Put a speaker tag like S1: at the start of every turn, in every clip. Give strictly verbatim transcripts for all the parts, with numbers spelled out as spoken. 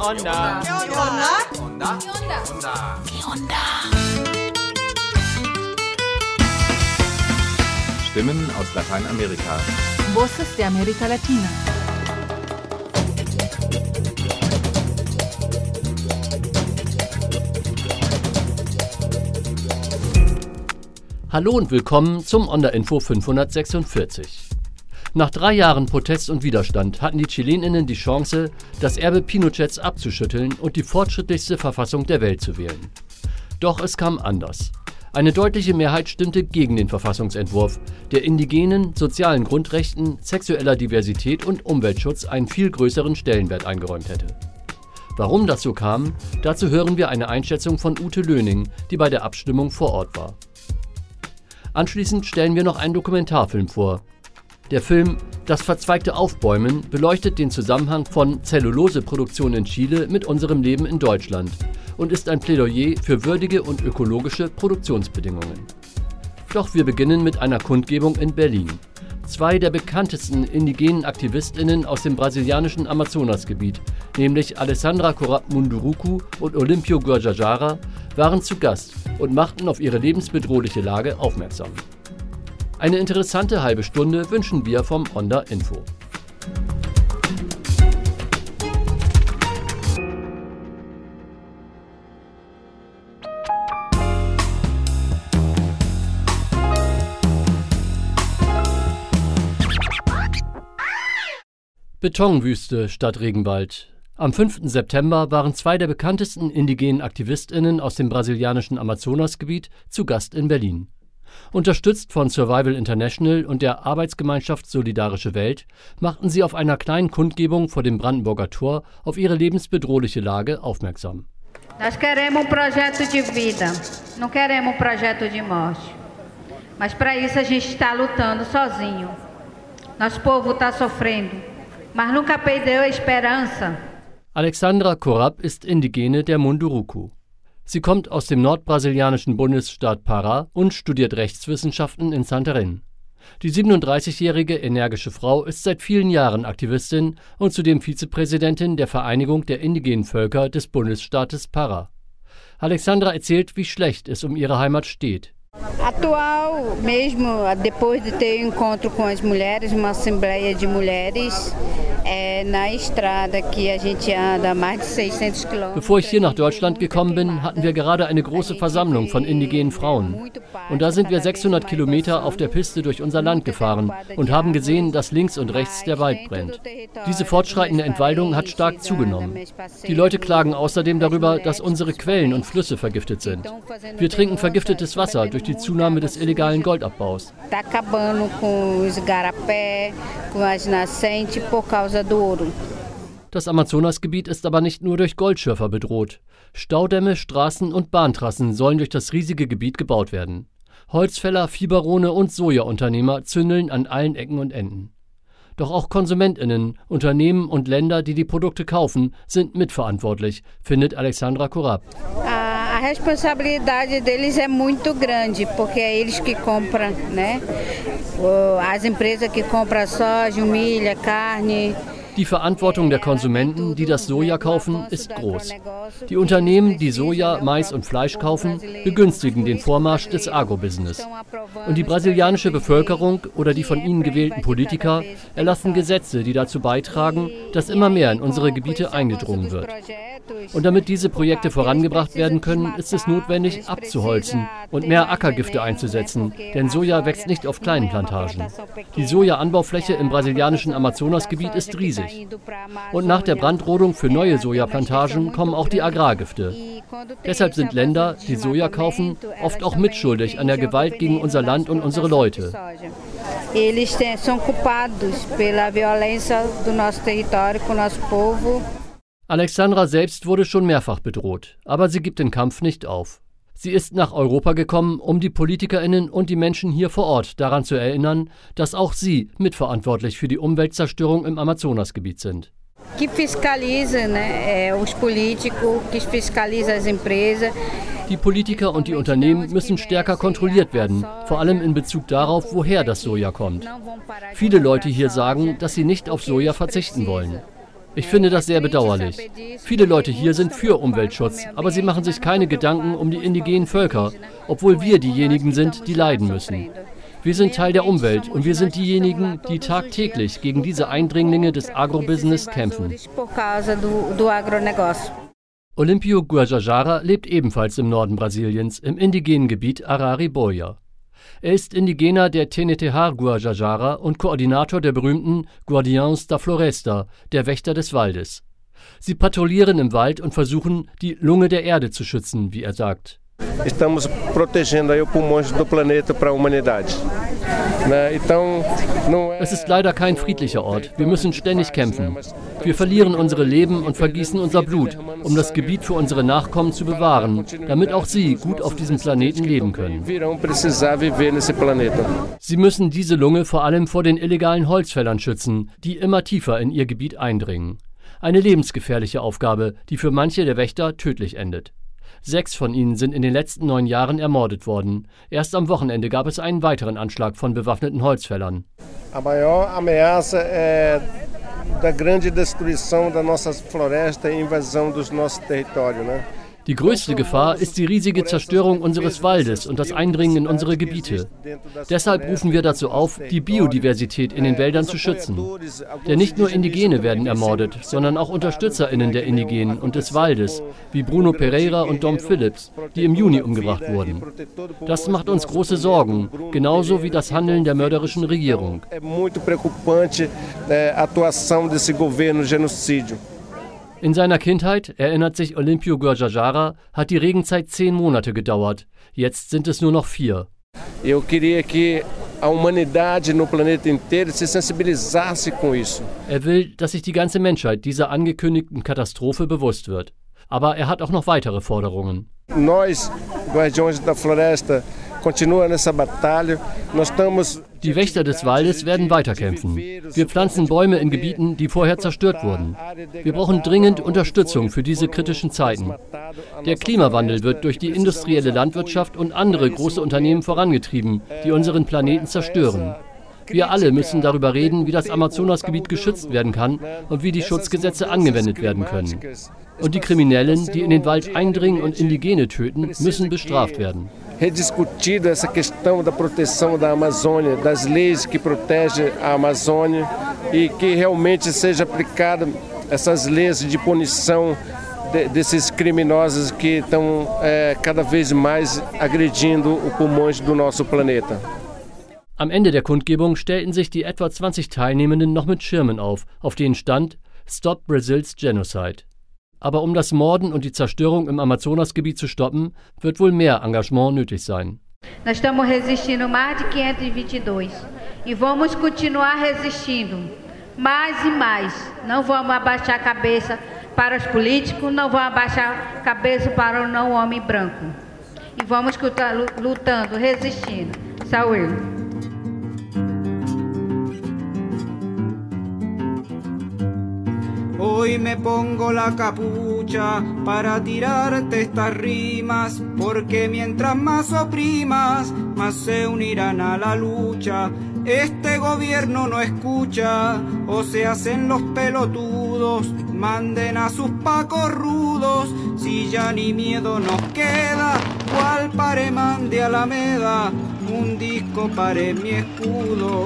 S1: Onda?
S2: Onda? Onda?
S3: Stimmen aus Lateinamerika.
S4: Voces de América Latina.
S5: Hallo und willkommen zum Onda Info fünfhundertsechsundvierzig. Nach drei Jahren Protest und Widerstand hatten die Chileninnen die Chance, das Erbe Pinochets abzuschütteln und die fortschrittlichste Verfassung der Welt zu wählen. Doch es kam anders. Eine deutliche Mehrheit stimmte gegen den Verfassungsentwurf, der indigenen, sozialen Grundrechten, sexueller Diversität und Umweltschutz einen viel größeren Stellenwert eingeräumt hätte. Warum das so kam, dazu hören wir eine Einschätzung von Ute Löning, die bei der Abstimmung vor Ort war. Anschließend stellen wir noch einen Dokumentarfilm vor. Der Film »Das verzweigte Aufbäumen« beleuchtet den Zusammenhang von Zelluloseproduktion in Chile mit unserem Leben in Deutschland und ist ein Plädoyer für würdige und ökologische Produktionsbedingungen. Doch wir beginnen mit einer Kundgebung in Berlin. Zwei der bekanntesten indigenen AktivistInnen aus dem brasilianischen Amazonasgebiet, nämlich Alessandra Corap Munduruku und Olimpio Guajajara, waren zu Gast und machten auf ihre lebensbedrohliche Lage aufmerksam. Eine interessante halbe Stunde wünschen wir vom Onda Info. Betonwüste statt Regenwald. Am fünften September waren zwei der bekanntesten indigenen AktivistInnen aus dem brasilianischen Amazonasgebiet zu Gast in Berlin. Unterstützt von Survival International und der Arbeitsgemeinschaft Solidarische Welt machten sie auf einer kleinen Kundgebung vor dem Brandenburger Tor auf ihre lebensbedrohliche Lage aufmerksam.
S6: Nós queremos um projeto de vida, não queremos um projeto de morte. Mas para isso a gente está lutando sozinho. Nosso povo está sofrendo, mas nunca perdeu a esperança.
S5: Alessandra Corap ist Indigene der Munduruku. Sie kommt aus dem nordbrasilianischen Bundesstaat Pará und studiert Rechtswissenschaften in Santarém. Die siebenunddreißigjährige energische Frau ist seit vielen Jahren Aktivistin und zudem Vizepräsidentin der Vereinigung der indigenen Völker des Bundesstaates Pará. Alessandra erzählt, wie schlecht es um ihre Heimat steht.
S6: Atual, mesmo depois de ter encontro com as mulheres, uma assembleia de mulheres é, na estrada que a gente anda mais de seiscentos quilômetros.
S5: Bevor ich hier nach Deutschland gekommen bin, hatten wir gerade eine große Versammlung von indigenen Frauen. Und da sind wir sechshundert Kilometer auf der Piste durch unser Land gefahren und haben gesehen, dass links und rechts der Wald brennt. Diese fortschreitende Entwaldung hat stark zugenommen. Die Leute klagen außerdem darüber, dass unsere Quellen und Flüsse vergiftet sind. Wir trinken vergiftetes Wasser durch die Zunahme des illegalen Goldabbaus. Das Amazonasgebiet ist aber nicht nur durch Goldschürfer bedroht. Staudämme, Straßen und Bahntrassen sollen durch das riesige Gebiet gebaut werden. Holzfäller, Viehbarone und Sojaunternehmer zündeln an allen Ecken und Enden. Doch auch KonsumentInnen, Unternehmen und Länder, die die Produkte kaufen, sind mitverantwortlich, findet Alessandra Corap.
S6: A responsabilidade deles é muito grande, porque é eles que compram, né? As empresas que compram soja, milho, carne.
S5: Die Verantwortung der Konsumenten, die das Soja kaufen, ist groß. Die Unternehmen, die Soja, Mais und Fleisch kaufen, begünstigen den Vormarsch des Agrobusiness. Und die brasilianische Bevölkerung oder die von ihnen gewählten Politiker erlassen Gesetze, die dazu beitragen, dass immer mehr in unsere Gebiete eingedrungen wird. Und damit diese Projekte vorangebracht werden können, ist es notwendig, abzuholzen und mehr Ackergifte einzusetzen, denn Soja wächst nicht auf kleinen Plantagen. Die Sojaanbaufläche im brasilianischen Amazonasgebiet ist riesig. Und nach der Brandrodung für neue Sojaplantagen kommen auch die Agrargifte. Deshalb sind Länder, die Soja kaufen, oft auch mitschuldig an der Gewalt gegen unser Land und unsere Leute.
S6: Eles são culpados pela violência do nosso território com o nosso povo.
S5: Alessandra selbst wurde schon mehrfach bedroht, aber sie gibt den Kampf nicht auf. Sie ist nach Europa gekommen, um die PolitikerInnen und die Menschen hier vor Ort daran zu erinnern, dass auch sie mitverantwortlich für die Umweltzerstörung im Amazonasgebiet sind.
S6: Que fiscaliza, né, os políticos, que fiscaliza as empresas.
S5: Die Politiker und die Unternehmen müssen stärker kontrolliert werden, vor allem in Bezug darauf, woher das Soja kommt. Viele Leute hier sagen, dass sie nicht auf Soja verzichten wollen. Ich finde das sehr bedauerlich. Viele Leute hier sind für Umweltschutz, aber sie machen sich keine Gedanken um die indigenen Völker, obwohl wir diejenigen sind, die leiden müssen. Wir sind Teil der Umwelt und wir sind diejenigen, die tagtäglich gegen diese Eindringlinge des Agrobusiness kämpfen. Olímpio Guajajara lebt ebenfalls im Norden Brasiliens, im indigenen Gebiet Arariboia. Er ist Indigener der Tenetehar Guajajara und Koordinator der berühmten Guardiães da Floresta, der Wächter des Waldes. Sie patrouillieren im Wald und versuchen, die Lunge der Erde zu schützen, wie er sagt.
S1: Estamos protegendo aí os pulmões do planeta para a humanidade.
S5: Es ist leider kein friedlicher Ort. Wir müssen ständig kämpfen. Wir verlieren unsere Leben und vergießen unser Blut, um das Gebiet für unsere Nachkommen zu bewahren, damit auch sie gut auf diesem Planeten leben können. Sie müssen diese Lunge vor allem vor den illegalen Holzfällern schützen, die immer tiefer in ihr Gebiet eindringen. Eine lebensgefährliche Aufgabe, die für manche der Wächter tödlich endet. Sechs von ihnen sind in den letzten neun Jahren ermordet worden. Erst am Wochenende gab es einen weiteren Anschlag von bewaffneten Holzfällern.
S1: A maior ameaça é da grande destruição da nossa floresta e invasão dos nossos territórios, né?
S5: Die größte Gefahr ist die riesige Zerstörung unseres Waldes und das Eindringen in unsere Gebiete. Deshalb rufen wir dazu auf, die Biodiversität in den Wäldern zu schützen. Denn nicht nur Indigene werden ermordet, sondern auch UnterstützerInnen der Indigenen und des Waldes, wie Bruno Pereira und Dom Phillips, die im Juni umgebracht wurden. Das macht uns große Sorgen, genauso wie das Handeln der mörderischen Regierung. In seiner Kindheit, erinnert sich Olímpio Guajajara, hat die Regenzeit zehn Monate gedauert. Jetzt sind es nur noch vier.
S1: Eu queria que a humanidade no planeta inteiro se sensibilizasse com isso.
S5: Er will, dass sich die ganze Menschheit dieser angekündigten Katastrophe bewusst wird. Aber er hat auch noch weitere Forderungen.
S1: Nós, Guardiões da Floresta, continua nessa batalha. Nós estamos
S5: Die Wächter des Waldes werden weiterkämpfen. Wir pflanzen Bäume in Gebieten, die vorher zerstört wurden. Wir brauchen dringend Unterstützung für diese kritischen Zeiten. Der Klimawandel wird durch die industrielle Landwirtschaft und andere große Unternehmen vorangetrieben, die unseren Planeten zerstören. Wir alle müssen darüber reden, wie das Amazonasgebiet geschützt werden kann und wie die Schutzgesetze angewendet werden können. Und die Kriminellen, die in den Wald eindringen und Indigene töten, müssen bestraft werden.
S1: Rediscutido essa questão da proteção da Amazônia, das leis que protegem a Amazônia e que realmente seja aplicada essas leis de punição de, desses criminosos que estão é, cada vez mais agredindo os pulmões do nosso planeta.
S5: Am Ende der Kundgebung stellten sich die etwa zwanzig Teilnehmenden noch mit Schirmen auf, auf denen stand Stop Brazil's Genocide. Aber um das Morden und die Zerstörung im Amazonasgebiet zu stoppen, wird wohl mehr Engagement nötig sein.
S6: Nós estamos resistindo mais de quinhentos e vinte e dois e vamos continuar resistindo mais e mais. Não vamos abaixar a cabeça para os políticos, não vamos abaixar a cabeça para o não homem branco. E vamos lutando, resistindo. Saúde.
S7: Hoy me pongo la capucha para tirarte estas rimas, porque mientras más oprimas, más se unirán a la lucha. Este gobierno no escucha, o se hacen los pelotudos, manden a sus pacos rudos, si ya ni miedo nos queda, cual paremán de Alameda, un disco para mi escudo.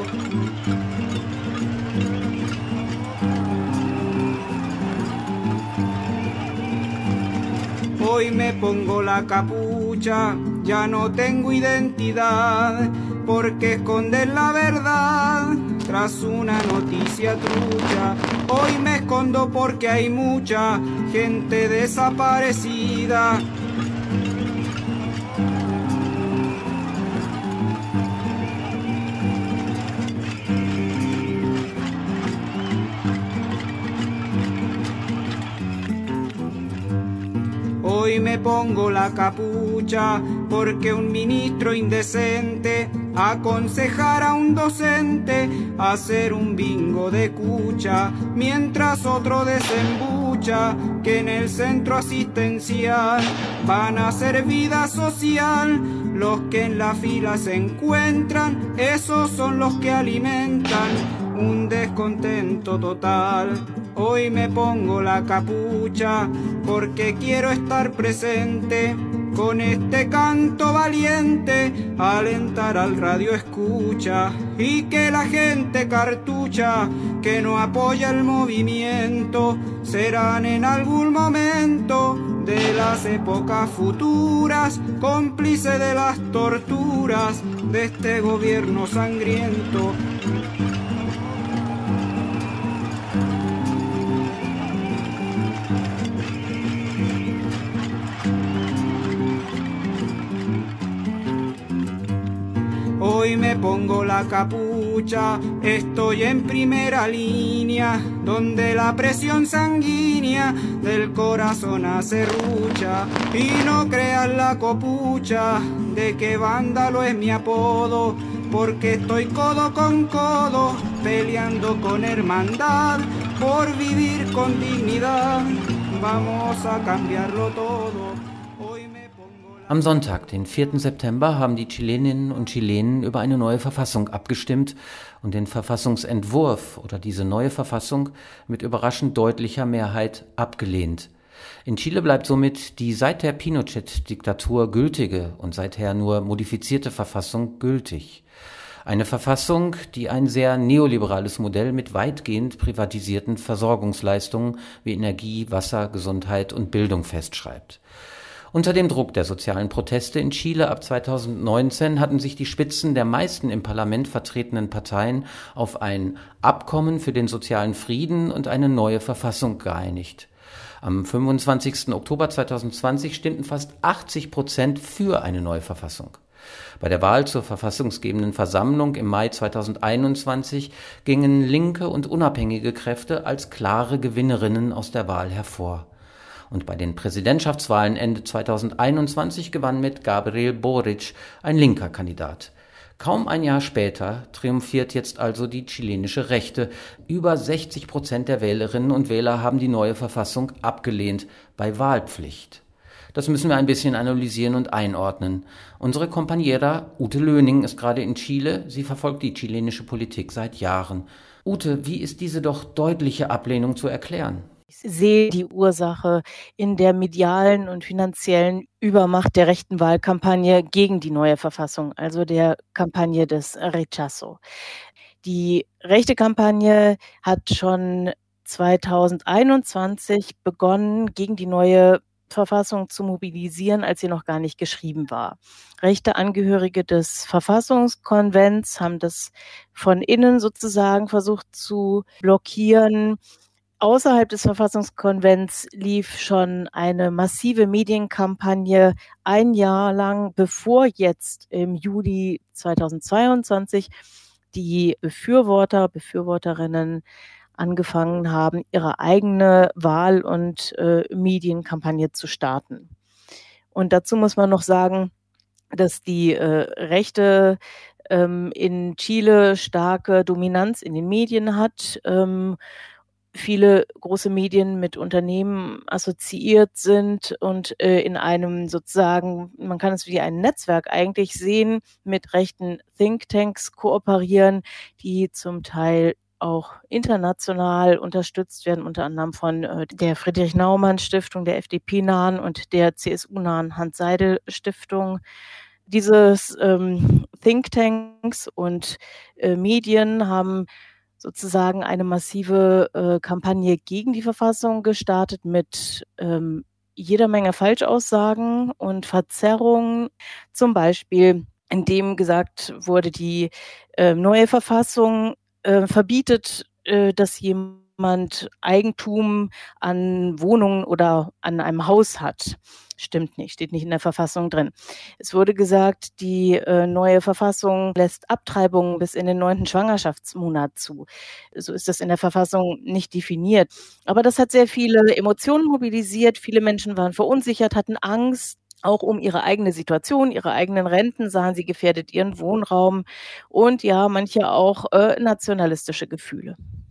S7: Hoy me pongo la capucha, ya no tengo identidad, porque esconder la verdad tras una noticia trucha. Hoy me escondo porque hay mucha gente desaparecida. Hoy me pongo la capucha porque un ministro indecente aconsejara a un docente hacer un bingo de cucha, mientras otro desembucha que en el centro asistencial van a hacer vida social. Los que en la fila se encuentran, esos son los que alimentan un descontento total. Hoy me pongo la capucha porque quiero estar presente con este canto valiente, alentar al radio escucha y que la gente cartucha que no apoya el movimiento serán en algún momento de las épocas futuras cómplices de las torturas de este gobierno sangriento. Hoy me pongo la capucha, estoy en primera línea, donde la presión sanguínea del corazón acerrucha. Y no crean la copucha de que vándalo es mi apodo, porque estoy codo con codo, peleando con hermandad, por vivir con dignidad. Vamos a cambiarlo todo.
S8: Am Sonntag, den vierten September, haben die Chileninnen und Chilenen über eine neue Verfassung abgestimmt und den Verfassungsentwurf oder diese neue Verfassung mit überraschend deutlicher Mehrheit abgelehnt. In Chile bleibt somit die seit der Pinochet-Diktatur gültige und seither nur modifizierte Verfassung gültig. Eine Verfassung, die ein sehr neoliberales Modell mit weitgehend privatisierten Versorgungsleistungen wie Energie, Wasser, Gesundheit und Bildung festschreibt. Unter dem Druck der sozialen Proteste in Chile ab zweitausendneunzehn hatten sich die Spitzen der meisten im Parlament vertretenen Parteien auf ein Abkommen für den sozialen Frieden und eine neue Verfassung geeinigt. Am fünfundzwanzigsten Oktober zweitausendzwanzig stimmten fast achtzig Prozent für eine neue Verfassung. Bei der Wahl zur verfassungsgebenden Versammlung im Mai zweitausendeinundzwanzig gingen linke und unabhängige Kräfte als klare Gewinnerinnen aus der Wahl hervor. Und bei den Präsidentschaftswahlen Ende zweitausendeinundzwanzig gewann mit Gabriel Boric ein linker Kandidat. Kaum ein Jahr später triumphiert jetzt also die chilenische Rechte. Über sechzig Prozent der Wählerinnen und Wähler haben die neue Verfassung abgelehnt, bei Wahlpflicht. Das müssen wir ein bisschen analysieren und einordnen. Unsere Compañera Ute Löning ist gerade in Chile. Sie verfolgt die chilenische Politik seit Jahren. Ute, wie ist diese doch deutliche Ablehnung zu erklären?
S9: Ich sehe die Ursache in der medialen und finanziellen Übermacht der rechten Wahlkampagne gegen die neue Verfassung, also der Kampagne des Rechazo. Die rechte Kampagne hat schon zweitausendeinundzwanzig begonnen, gegen die neue Verfassung zu mobilisieren, als sie noch gar nicht geschrieben war. Rechte Angehörige des Verfassungskonvents haben das von innen sozusagen versucht zu blockieren. Außerhalb des Verfassungskonvents lief schon eine massive Medienkampagne ein Jahr lang, bevor jetzt im Juli zweitausendzweiundzwanzig die Befürworter, Befürworterinnen angefangen haben, ihre eigene Wahl- und äh, Medienkampagne zu starten. Und dazu muss man noch sagen, dass die äh, Rechte ähm, in Chile starke Dominanz in den Medien hat, ähm, viele große Medien mit Unternehmen assoziiert sind und äh, in einem sozusagen, man kann es wie ein Netzwerk eigentlich sehen, mit rechten Thinktanks kooperieren, die zum Teil auch international unterstützt werden, unter anderem von äh, der Friedrich-Naumann-Stiftung, der F D P-nahen und der C S U-nahen Hans-Seidel-Stiftung. Dieses ähm, Thinktanks und äh, Medien haben sozusagen eine massive äh, Kampagne gegen die Verfassung gestartet mit ähm, jeder Menge Falschaussagen und Verzerrungen. Zum Beispiel, indem gesagt wurde, die äh, neue Verfassung äh, verbietet, äh, dass jemand Eigentum an Wohnungen oder an einem Haus hat. Stimmt nicht, steht nicht in der Verfassung drin. Es wurde gesagt, die äh, neue Verfassung lässt Abtreibungen bis in den neunten Schwangerschaftsmonat zu. So ist das in der Verfassung nicht definiert. Aber das hat sehr viele Emotionen mobilisiert. Viele Menschen waren verunsichert, hatten Angst, auch um ihre eigene Situation, ihre eigenen Renten, sahen sie gefährdet ihren Wohnraum und ja, manche auch äh, nationalistische Gefühle.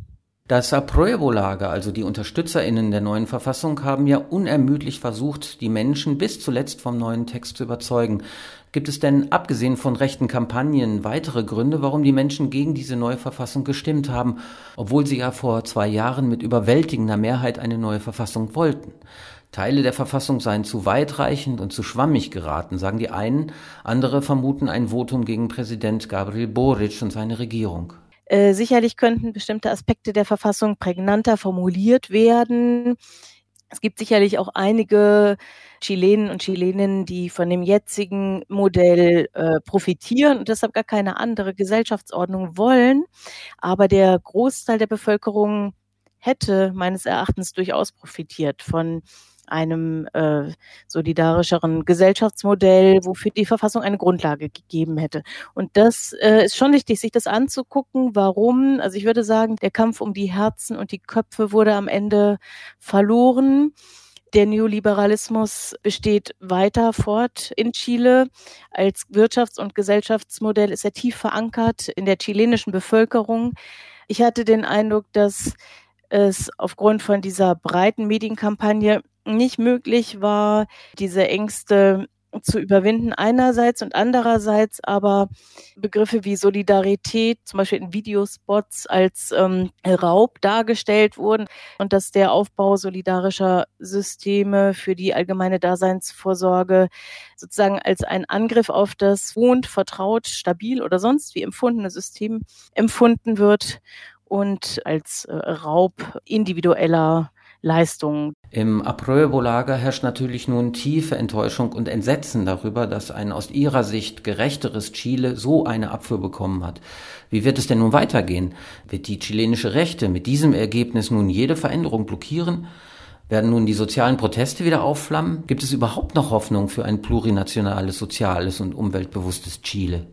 S8: Das Apruebo-Lager, also die UnterstützerInnen der neuen Verfassung, haben ja unermüdlich versucht, die Menschen bis zuletzt vom neuen Text zu überzeugen. Gibt es denn, abgesehen von rechten Kampagnen, weitere Gründe, warum die Menschen gegen diese neue Verfassung gestimmt haben, obwohl sie ja vor zwei Jahren mit überwältigender Mehrheit eine neue Verfassung wollten? Teile der Verfassung seien zu weitreichend und zu schwammig geraten, sagen die einen. Andere vermuten ein Votum gegen Präsident Gabriel Boric und seine Regierung.
S9: Äh, sicherlich könnten bestimmte Aspekte der Verfassung prägnanter formuliert werden. Es gibt sicherlich auch einige Chilenen und Chileninnen, die von dem jetzigen Modell äh, profitieren und deshalb gar keine andere Gesellschaftsordnung wollen. Aber der Großteil der Bevölkerung hätte meines Erachtens durchaus profitiert von einem äh, solidarischeren Gesellschaftsmodell, wofür die Verfassung eine Grundlage gegeben hätte. Und das äh, ist schon wichtig, sich das anzugucken. Warum? Also ich würde sagen, der Kampf um die Herzen und die Köpfe wurde am Ende verloren. Der Neoliberalismus besteht weiter fort in Chile. Als Wirtschafts- und Gesellschaftsmodell ist er tief verankert in der chilenischen Bevölkerung. Ich hatte den Eindruck, dass es aufgrund von dieser breiten Medienkampagne nicht möglich war, diese Ängste zu überwinden einerseits und andererseits aber Begriffe wie Solidarität, zum Beispiel in Videospots, als ähm, Raub dargestellt wurden und dass der Aufbau solidarischer Systeme für die allgemeine Daseinsvorsorge sozusagen als ein Angriff auf das wohnt, vertraut, stabil oder sonst wie empfundene System empfunden wird und als äh, Raub individueller Leistungen.
S8: Im Apruebo-Lager herrscht natürlich nun tiefe Enttäuschung und Entsetzen darüber, dass ein aus ihrer Sicht gerechteres Chile so eine Abfuhr bekommen hat. Wie wird es denn nun weitergehen? Wird die chilenische Rechte mit diesem Ergebnis nun jede Veränderung blockieren? Werden nun die sozialen Proteste wieder aufflammen? Gibt es überhaupt noch Hoffnung für ein plurinationales, soziales und umweltbewusstes Chile?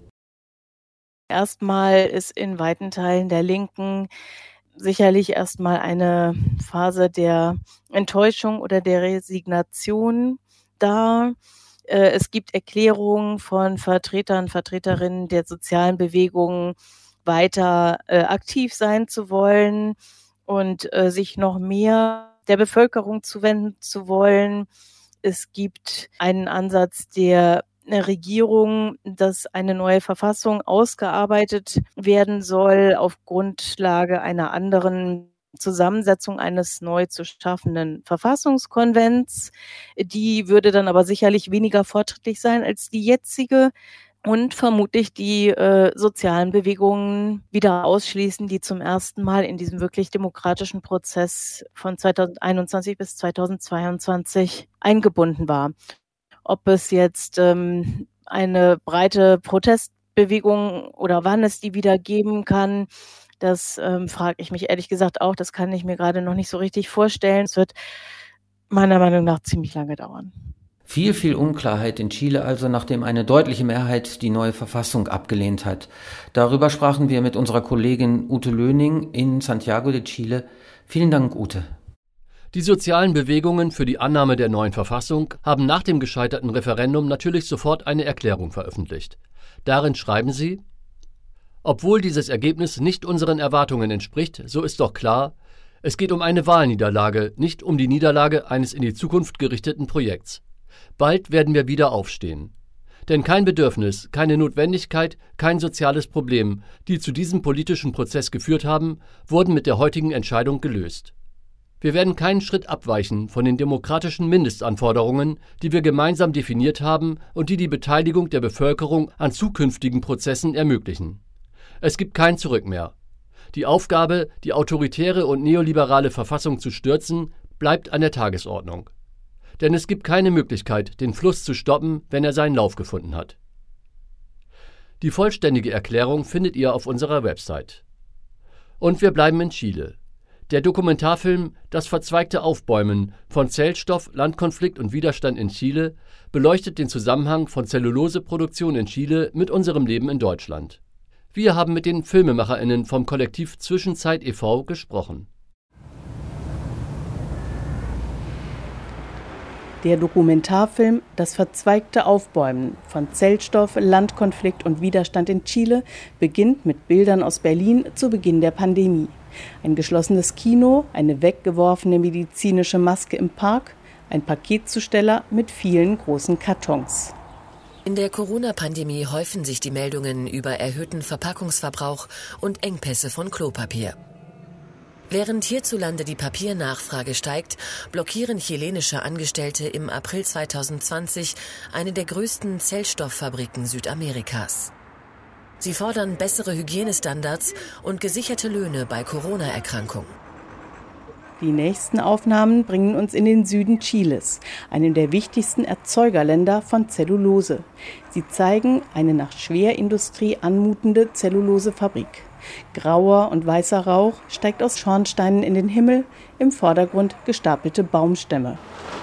S9: Erstmal ist in weiten Teilen der Linken sicherlich erstmal eine Phase der Enttäuschung oder der Resignation da. Es gibt Erklärungen von Vertretern, Vertreterinnen der sozialen Bewegungen, weiter aktiv sein zu wollen und sich noch mehr der Bevölkerung zuwenden zu wollen. Es gibt einen Ansatz der Regierung, dass eine neue Verfassung ausgearbeitet werden soll auf Grundlage einer anderen Zusammensetzung eines neu zu schaffenden Verfassungskonvents. Die würde dann aber sicherlich weniger fortschrittlich sein als die jetzige und vermutlich die äh, sozialen Bewegungen wieder ausschließen, die zum ersten Mal in diesem wirklich demokratischen Prozess von zweitausendeinundzwanzig bis zweitausendzweiundzwanzig eingebunden war. Ob es jetzt ähm, eine breite Protestbewegung oder wann es die wieder geben kann, das ähm, frage ich mich ehrlich gesagt auch. Das kann ich mir gerade noch nicht so richtig vorstellen. Es wird meiner Meinung nach ziemlich lange dauern.
S8: Viel, viel Unklarheit in Chile also, nachdem eine deutliche Mehrheit die neue Verfassung abgelehnt hat. Darüber sprachen wir mit unserer Kollegin Ute Löning in Santiago de Chile. Vielen Dank, Ute.
S5: Die sozialen Bewegungen für die Annahme der neuen Verfassung haben nach dem gescheiterten Referendum natürlich sofort eine Erklärung veröffentlicht. Darin schreiben sie: Obwohl dieses Ergebnis nicht unseren Erwartungen entspricht, so ist doch klar, es geht um eine Wahlniederlage, nicht um die Niederlage eines in die Zukunft gerichteten Projekts. Bald werden wir wieder aufstehen. Denn kein Bedürfnis, keine Notwendigkeit, kein soziales Problem, die zu diesem politischen Prozess geführt haben, wurden mit der heutigen Entscheidung gelöst. Wir werden keinen Schritt abweichen von den demokratischen Mindestanforderungen, die wir gemeinsam definiert haben und die die Beteiligung der Bevölkerung an zukünftigen Prozessen ermöglichen. Es gibt kein Zurück mehr. Die Aufgabe, die autoritäre und neoliberale Verfassung zu stürzen, bleibt an der Tagesordnung. Denn es gibt keine Möglichkeit, den Fluss zu stoppen, wenn er seinen Lauf gefunden hat. Die vollständige Erklärung findet ihr auf unserer Website. Und wir bleiben in Chile. Der Dokumentarfilm »Das verzweigte Aufbäumen« von Zellstoff, Landkonflikt und Widerstand in Chile beleuchtet den Zusammenhang von Zelluloseproduktion in Chile mit unserem Leben in Deutschland. Wir haben mit den FilmemacherInnen vom Kollektiv Zwischenzeit e V gesprochen.
S9: Der Dokumentarfilm »Das verzweigte Aufbäumen« von Zellstoff, Landkonflikt und Widerstand in Chile beginnt mit Bildern aus Berlin zu Beginn der Pandemie. Ein geschlossenes Kino, eine weggeworfene medizinische Maske im Park, ein Paketzusteller mit vielen großen Kartons.
S10: In der Corona-Pandemie häufen sich die Meldungen über erhöhten Verpackungsverbrauch und Engpässe von Klopapier. Während hierzulande die Papiernachfrage steigt, blockieren chilenische Angestellte im April zweitausendzwanzig eine der größten Zellstofffabriken Südamerikas. Sie fordern bessere Hygienestandards und gesicherte Löhne bei Corona-Erkrankungen.
S9: Die nächsten Aufnahmen bringen uns in den Süden Chiles, einem der wichtigsten Erzeugerländer von Zellulose. Sie zeigen eine nach Schwerindustrie anmutende Zellulosefabrik. Grauer und weißer Rauch steigt aus Schornsteinen in den Himmel, im Vordergrund gestapelte Baumstämme.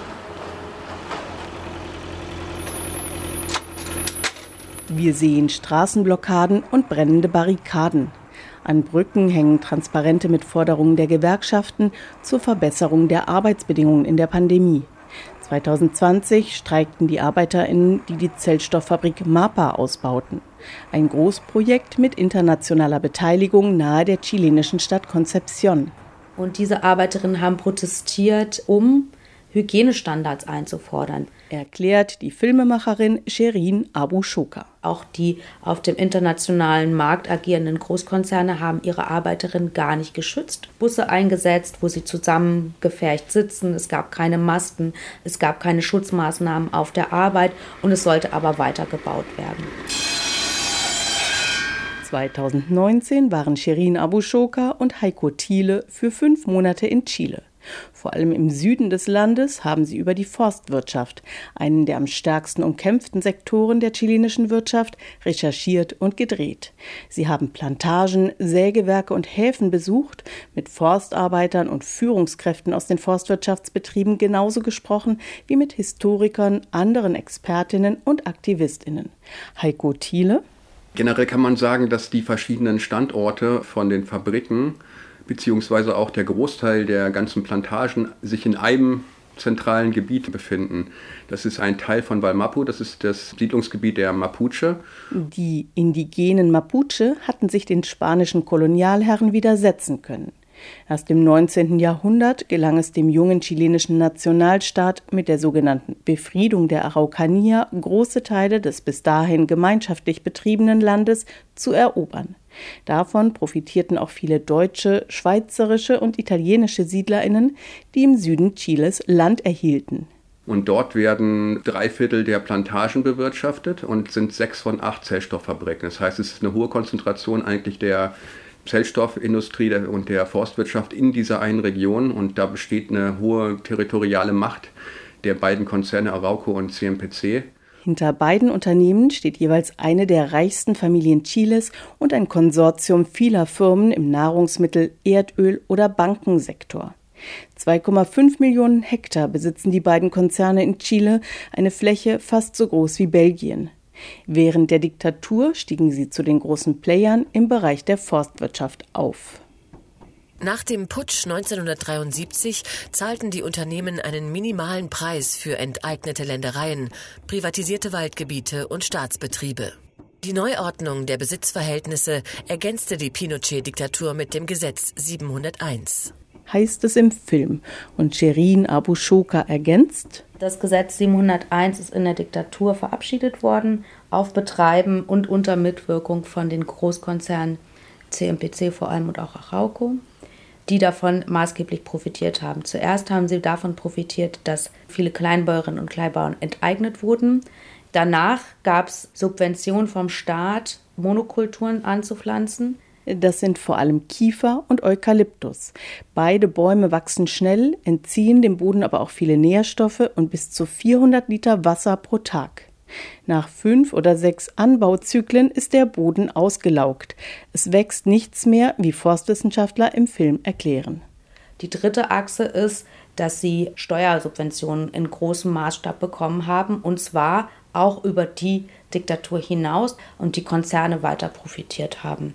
S9: Wir sehen Straßenblockaden und brennende Barrikaden. An Brücken hängen Transparente mit Forderungen der Gewerkschaften zur Verbesserung der Arbeitsbedingungen in der Pandemie. zweitausendzwanzig streikten die ArbeiterInnen, die die Zellstofffabrik MAPA ausbauten. Ein Großprojekt mit internationaler Beteiligung nahe der chilenischen Stadt Concepción.
S11: Und diese Arbeiterinnen haben protestiert, um Hygienestandards einzufordern.
S9: Erklärt die Filmemacherin Sherin Abu Shoka.
S11: Auch die auf dem internationalen Markt agierenden Großkonzerne haben ihre Arbeiterinnen gar nicht geschützt. Busse eingesetzt, wo sie zusammengepfercht sitzen. Es gab keine Masken, es gab keine Schutzmaßnahmen auf der Arbeit und es sollte aber weitergebaut werden.
S9: zweitausendneunzehn waren Sherin Abu Shoka und Heiko Thiele für fünf Monate in Chile. Vor allem im Süden des Landes haben sie über die Forstwirtschaft, einen der am stärksten umkämpften Sektoren der chilenischen Wirtschaft, recherchiert und gedreht. Sie haben Plantagen, Sägewerke und Häfen besucht, mit Forstarbeitern und Führungskräften aus den Forstwirtschaftsbetrieben genauso gesprochen wie mit Historikern, anderen Expertinnen und AktivistInnen. Heiko Thiele:
S12: Generell kann man sagen, dass die verschiedenen Standorte von den Fabriken beziehungsweise auch der Großteil der ganzen Plantagen sich in einem zentralen Gebiet befinden. Das ist ein Teil von Wallmapu, das ist das Siedlungsgebiet der Mapuche.
S9: Die indigenen Mapuche hatten sich den spanischen Kolonialherren widersetzen können. Erst im neunzehnten Jahrhundert gelang es dem jungen chilenischen Nationalstaat mit der sogenannten Befriedung der Araucanier, große Teile des bis dahin gemeinschaftlich betriebenen Landes zu erobern. Davon profitierten auch viele deutsche, schweizerische und italienische SiedlerInnen, die im Süden Chiles Land erhielten.
S12: Und dort werden drei Viertel der Plantagen bewirtschaftet und sind sechs von acht Zellstofffabriken. Das heißt, es ist eine hohe Konzentration eigentlich der Zellstoffindustrie und der Forstwirtschaft in dieser einen Region. Und da besteht eine hohe territoriale Macht der beiden Konzerne Arauco und C M P C.
S9: Hinter beiden Unternehmen steht jeweils eine der reichsten Familien Chiles und ein Konsortium vieler Firmen im Nahrungsmittel-, Erdöl- oder Bankensektor. zwei Komma fünf Millionen Hektar besitzen die beiden Konzerne in Chile, eine Fläche fast so groß wie Belgien. Während der Diktatur stiegen sie zu den großen Playern im Bereich der Forstwirtschaft auf.
S10: Nach dem Putsch neunzehnhundertdreiundsiebzig zahlten die Unternehmen einen minimalen Preis für enteignete Ländereien, privatisierte Waldgebiete und Staatsbetriebe. Die Neuordnung der Besitzverhältnisse ergänzte die Pinochet-Diktatur mit dem Gesetz siebenhunderteins.
S9: Heißt es im Film. Und Sherin Abu Shoka ergänzt:
S11: Das Gesetz siebenhunderteins ist in der Diktatur verabschiedet worden, auf Betreiben und unter Mitwirkung von den Großkonzernen C M P C vor allem und auch Arauco, die davon maßgeblich profitiert haben. Zuerst haben sie davon profitiert, dass viele Kleinbäuerinnen und Kleinbauern enteignet wurden. Danach gab es Subventionen vom Staat, Monokulturen anzupflanzen.
S9: Das sind vor allem Kiefer und Eukalyptus. Beide Bäume wachsen schnell, entziehen dem Boden aber auch viele Nährstoffe und bis zu vierhundert Liter Wasser pro Tag. Nach fünf oder sechs Anbauzyklen ist der Boden ausgelaugt. Es wächst nichts mehr, wie Forstwissenschaftler im Film erklären.
S11: Die dritte Achse ist, dass sie Steuersubventionen in großem Maßstab bekommen haben, und zwar auch über die Diktatur hinaus, und die Konzerne weiter profitiert haben.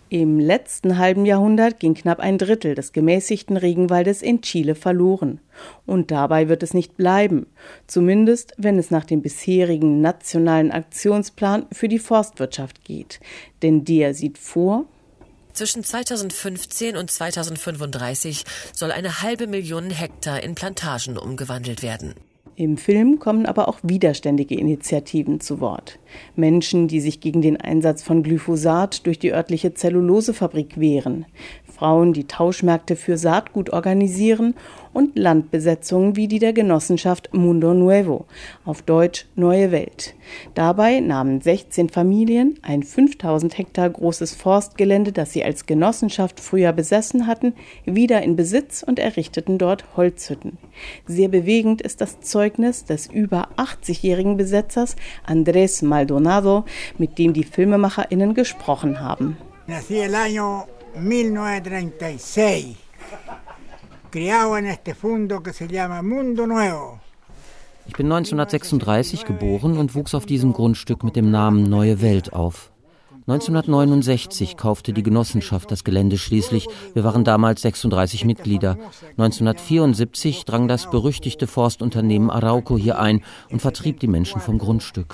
S9: Im letzten halben Jahrhundert ging knapp ein Drittel des gemäßigten Regenwaldes in Chile verloren. Und dabei wird es nicht bleiben, zumindest wenn es nach dem bisherigen nationalen Aktionsplan für die Forstwirtschaft geht. Denn der sieht vor:
S10: Zwischen zweitausendfünfzehn und zweitausendfünfunddreißig soll eine halbe Million Hektar in Plantagen umgewandelt werden.
S9: Im Film kommen aber auch widerständige Initiativen zu Wort. Menschen, die sich gegen den Einsatz von Glyphosat durch die örtliche Zellulosefabrik wehren. Frauen, die Tauschmärkte für Saatgut organisieren und Landbesetzungen wie die der Genossenschaft Mundo Nuevo, auf Deutsch Neue Welt. Dabei nahmen sechzehn Familien ein fünftausend Hektar großes Forstgelände, das sie als Genossenschaft früher besessen hatten, wieder in Besitz und errichteten dort Holzhütten. Sehr bewegend ist das Zeugnis des über achtzigjährigen Besetzers Andrés Maldonado, mit dem die FilmemacherInnen gesprochen haben.
S13: Nací el año mil novecientos treinta y seis, criado en este fundo que se llama Mundo Nuevo.
S8: Ich bin neunzehnhundertsechsunddreißig geboren und wuchs auf diesem Grundstück mit dem Namen Neue Welt auf. neunzehnhundertneunundsechzig kaufte die Genossenschaft das Gelände schließlich. Wir waren damals sechsunddreißig Mitglieder. neunzehnhundertvierundsiebzig drang das berüchtigte Forstunternehmen Arauco hier ein und vertrieb die Menschen vom Grundstück.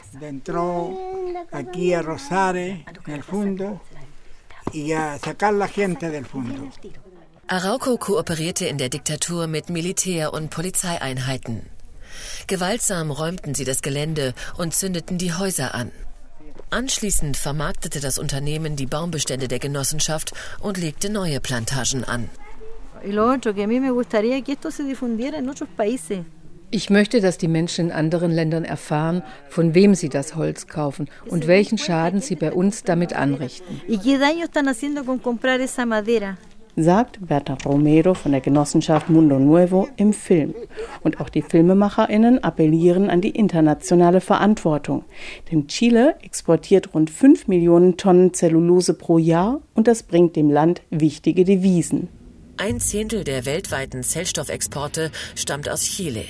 S10: Arauco kooperierte in der Diktatur mit Militär- und Polizeieinheiten. Gewaltsam räumten sie das Gelände und zündeten die Häuser an. Anschließend vermarktete das Unternehmen die Baumbestände der Genossenschaft und legte neue Plantagen an.
S14: Ich möchte, dass die Menschen in anderen Ländern erfahren, von wem sie das Holz kaufen und welchen Schaden sie bei uns damit anrichten.
S9: Sagt Berta Romero von der Genossenschaft Mundo Nuevo im Film. Und auch die FilmemacherInnen appellieren an die internationale Verantwortung. Denn Chile exportiert rund fünf Millionen Tonnen Zellulose pro Jahr und das bringt dem Land wichtige Devisen.
S10: Ein Zehntel der weltweiten Zellstoffexporte stammt aus Chile.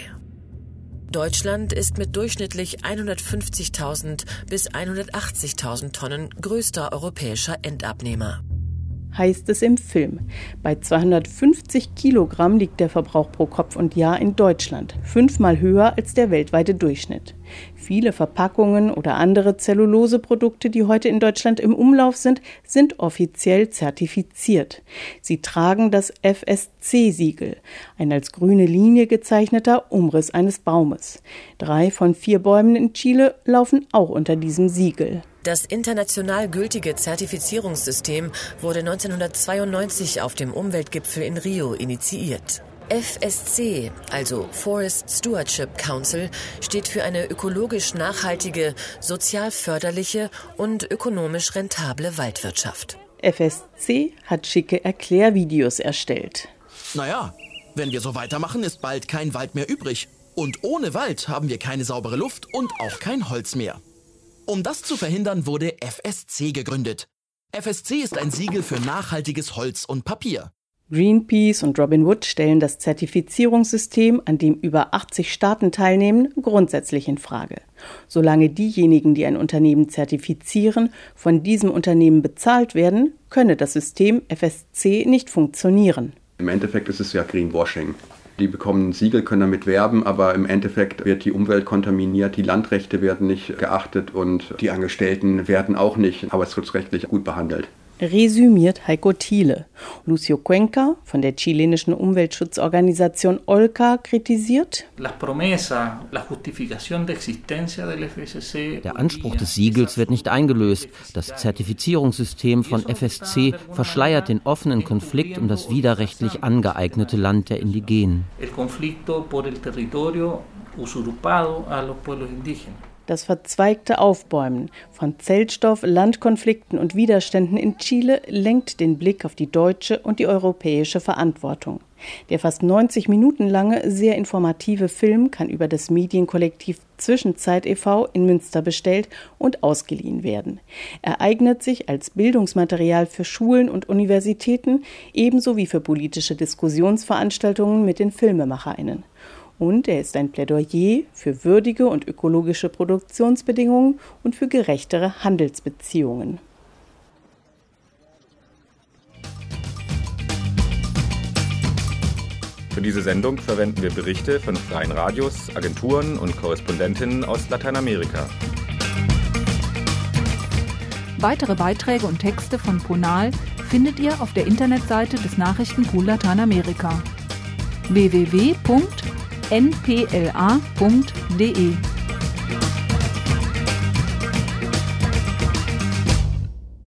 S10: Deutschland ist mit durchschnittlich hundertfünfzigtausend bis hundertachtzigtausend Tonnen größter europäischer Endabnehmer.
S9: Heißt es im Film. Bei zweihundertfünfzig Kilogramm liegt der Verbrauch pro Kopf und Jahr in Deutschland, fünfmal höher als der weltweite Durchschnitt. Viele Verpackungen oder andere Zelluloseprodukte, die heute in Deutschland im Umlauf sind, sind offiziell zertifiziert. Sie tragen das F S C-Siegel, ein als grüne Linie gezeichneter Umriss eines Baumes. Drei von vier Bäumen in Chile laufen auch unter diesem Siegel.
S10: Das international gültige Zertifizierungssystem wurde neunzehnhundertzweiundneunzig auf dem Umweltgipfel in Rio initiiert. F S C, also Forest Stewardship Council, steht für eine ökologisch nachhaltige, sozial förderliche und ökonomisch rentable Waldwirtschaft.
S9: F S C hat schicke Erklärvideos erstellt.
S15: Naja, wenn wir so weitermachen, ist bald kein Wald mehr übrig. Und ohne Wald haben wir keine saubere Luft und auch kein Holz mehr. Um das zu verhindern, wurde F S C gegründet. F S C ist ein Siegel für nachhaltiges Holz und Papier.
S9: Greenpeace und Robin Wood stellen das Zertifizierungssystem, an dem über achtzig Staaten teilnehmen, grundsätzlich in Frage. Solange diejenigen, die ein Unternehmen zertifizieren, von diesem Unternehmen bezahlt werden, könne das System F S C nicht funktionieren.
S12: Im Endeffekt ist es ja Greenwashing. Die bekommen ein Siegel, können damit werben, aber im Endeffekt wird die Umwelt kontaminiert, die Landrechte werden nicht geachtet und die Angestellten werden auch nicht arbeitsschutzrechtlich gut behandelt.
S9: Resümiert Heiko Thiele. Lucio Cuenca von der chilenischen Umweltschutzorganisation OLCA kritisiert:
S8: Der Anspruch des Siegels wird nicht eingelöst. Das Zertifizierungssystem von F S C verschleiert den offenen Konflikt um das widerrechtlich angeeignete Land der Indigenen.
S9: Das verzweigte Aufbäumen von Zellstoff, Landkonflikten und Widerständen in Chile lenkt den Blick auf die deutsche und die europäische Verantwortung. Der fast neunzig Minuten lange, sehr informative Film kann über das Medienkollektiv Zwischenzeit e V in Münster bestellt und ausgeliehen werden. Er eignet sich als Bildungsmaterial für Schulen und Universitäten, ebenso wie für politische Diskussionsveranstaltungen mit den FilmemacherInnen. Und er ist ein Plädoyer für würdige und ökologische Produktionsbedingungen und für gerechtere Handelsbeziehungen.
S16: Für diese Sendung verwenden wir Berichte von freien Radios, Agenturen und Korrespondentinnen aus Lateinamerika.
S4: Weitere Beiträge und Texte von Ponal findet ihr auf der Internetseite des Nachrichtenpool Lateinamerika w w w punkt n p l a punkt d e.